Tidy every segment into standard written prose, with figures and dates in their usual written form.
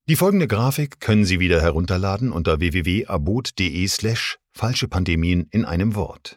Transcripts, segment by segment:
Die folgende Grafik können Sie wieder herunterladen unter www.abot.de/falsche Pandemien in einem Wort.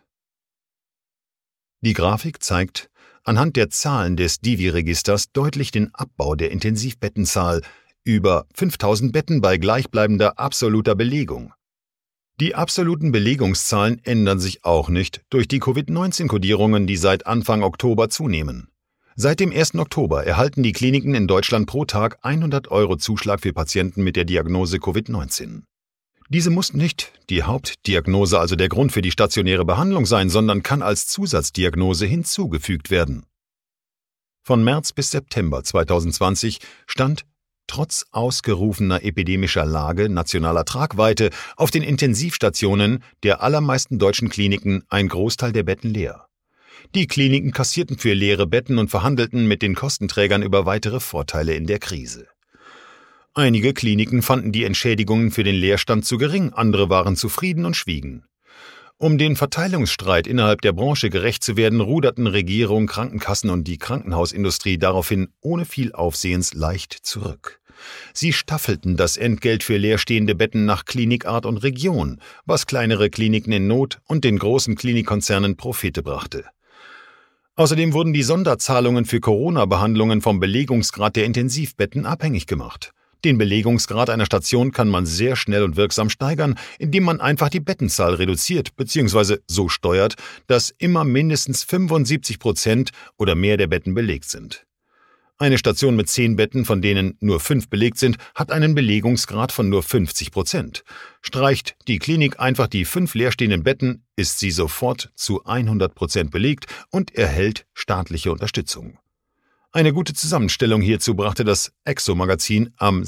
Die Grafik zeigt anhand der Zahlen des Divi-Registers deutlich den Abbau der Intensivbettenzahl über 5000 Betten bei gleichbleibender absoluter Belegung. Die absoluten Belegungszahlen ändern sich auch nicht durch die Covid-19-Kodierungen, die seit Anfang Oktober zunehmen. Seit dem 1. Oktober erhalten die Kliniken in Deutschland pro Tag 100 € Zuschlag für Patienten mit der Diagnose Covid-19. Diese muss nicht die Hauptdiagnose, also der Grund für die stationäre Behandlung sein, sondern kann als Zusatzdiagnose hinzugefügt werden. Von März bis September 2020 stand trotz ausgerufener epidemischer Lage nationaler Tragweite auf den Intensivstationen der allermeisten deutschen Kliniken ein Großteil der Betten leer. Die Kliniken kassierten für leere Betten und verhandelten mit den Kostenträgern über weitere Vorteile in der Krise. Einige Kliniken fanden die Entschädigungen für den Leerstand zu gering, andere waren zufrieden und schwiegen. Um den Verteilungsstreit innerhalb der Branche gerecht zu werden, ruderten Regierung, Krankenkassen und die Krankenhausindustrie daraufhin ohne viel Aufsehens leicht zurück. Sie staffelten das Entgelt für leerstehende Betten nach Klinikart und Region, was kleinere Kliniken in Not und den großen Klinikkonzernen Profite brachte. Außerdem wurden die Sonderzahlungen für Corona-Behandlungen vom Belegungsgrad der Intensivbetten abhängig gemacht. Den Belegungsgrad einer Station kann man sehr schnell und wirksam steigern, indem man einfach die Bettenzahl reduziert bzw. so steuert, dass immer mindestens 75% oder mehr der Betten belegt sind. Eine Station mit 10 Betten, von denen nur 5 belegt sind, hat einen Belegungsgrad von nur 50%. Streicht die Klinik einfach die 5 leerstehenden Betten, ist sie sofort zu 100% belegt und erhält staatliche Unterstützung. Eine gute Zusammenstellung hierzu brachte das Exo-Magazin am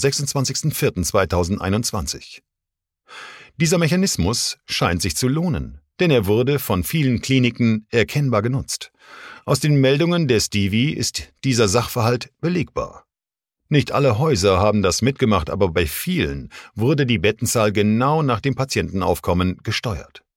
26.04.2021. Dieser Mechanismus scheint sich zu lohnen, denn er wurde von vielen Kliniken erkennbar genutzt. Aus den Meldungen des Divi ist dieser Sachverhalt belegbar. Nicht alle Häuser haben das mitgemacht, aber bei vielen wurde die Bettenzahl genau nach dem Patientenaufkommen gesteuert.